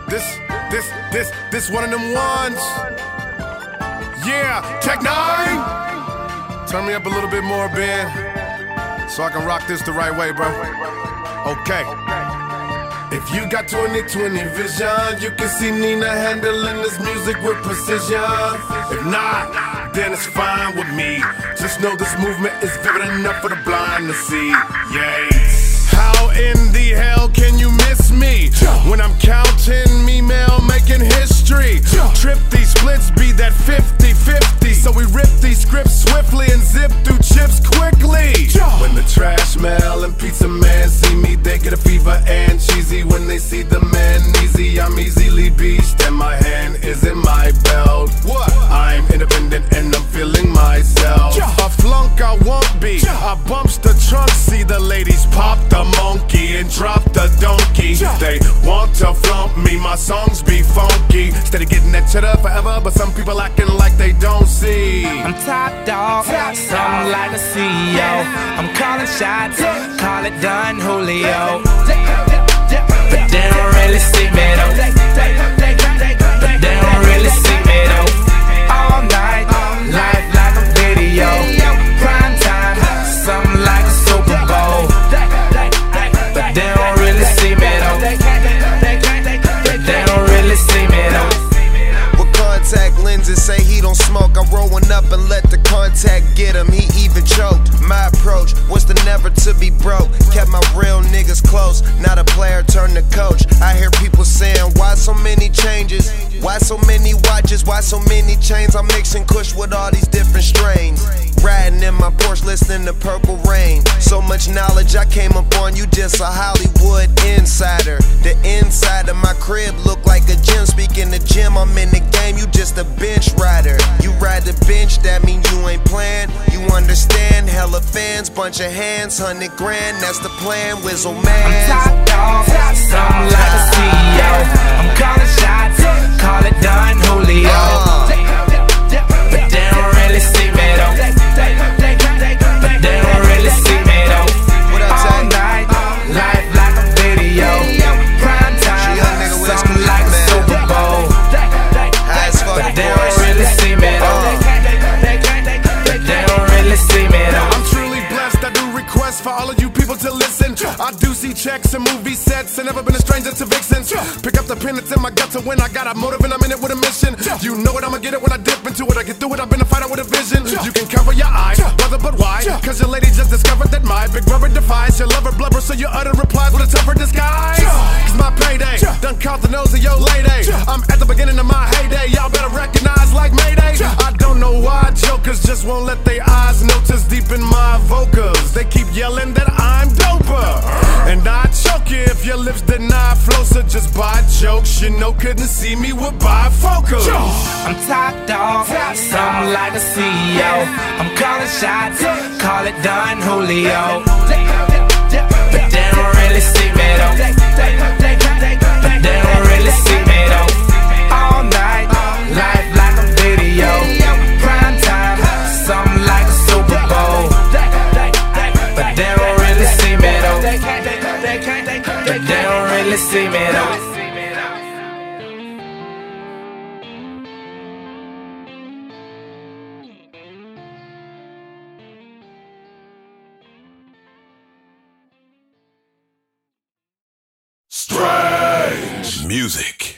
This one of them ones. Yeah, Tech Nine. Turn me up a little bit more, Ben, so I can rock this the right way, bro. Okay. If you got 20/20 vision, you can see Nina handling this music with precision. If not, then it's fine with me. Just know this movement is vivid enough for the blind to see. Yay. How in the hell can you miss me when I'm counting me mail, making history? Trip these splits, be that 50-50. So we rip these scripts swiftly and zip through chips quickly. When the trash mail and pizza man see me, they get a fever and cheesy. When they see the man easy, I'm easily beached and my hand is in my belt. I'm independent and I'm feeling myself. A flunk I won't be. I bumps the trunk, see the ladies pop the monkey and drop the donkey. They want to flaunt me, my songs be funky. Steady getting that cheddar forever, but some people acting like they don't see. I'm top dog, something like a CEO. I'm calling shots, call it done, Julio. But they don't really see me though. But they don't really see me though. All night, life like a video. Prime time, something like a Super Bowl. But they don't really see me though. But they don't really see me though. With contact lenses, say he don't smoke. I'm rolling up and let the contact get him. He even choked. My approach was to never to be broke. Kept my real niggas close. Not a player turned to coach. I hear people saying, why so many changes? Why so many watches? Why so many chains? I'm mixing kush with all these different strains. Riding in my Porsche, listening to Purple Rain. So much knowledge I came up on, you just a Hollywood insider. The inside of my crib look like a gym. Speaking of gym, I'm in the game, you just a bench rider. You ride the bench, that mean you ain't playing. You understand, hella fans, bunch of hands, 100 grand, that's the plan, Wizzle man. I'm top dog, something like a CEO. I'm calling shots, call it done, Julio. But they don't really see me though. But they don't really see me though. All night, life like a video. Prime time, something like a Super Bowl. But they don't really see me though. But they don't really see me though. I'm truly blessed, I do requests for all of you people to listen. I do see checks and movie sets, and never been a stranger to vixens. Pick up the pen, it's in my gut to win. I got a motive and I'm in it with a mission. You know it, I'ma get it when I dip into it. I get through it, I've been a fighter with a vision. You can cover your eyes, brother, but why? Cause your lady just discovered that my big brother defies your lover blubber, so you utter replies with a tougher disguise. Cause my payday done caught the nose of your lady. I'm at the beginning of my heyday, y'all better recognize like Mayday. I don't know why jokers just won't let their eyes notice deep in my vocals. They keep yelling that I'm doper, and I choke you if your lips deny flow. So just buy jokes, you know, couldn't see me with bifocals. I'm top dog, something like a CEO. I'm calling shots, call it done, Julio. But they don't really see me though. But they don't really see me though. All night, life like a video. Prime time, something like a Super Bowl. But they don't really see me though. But they don't really see me though. Strange music.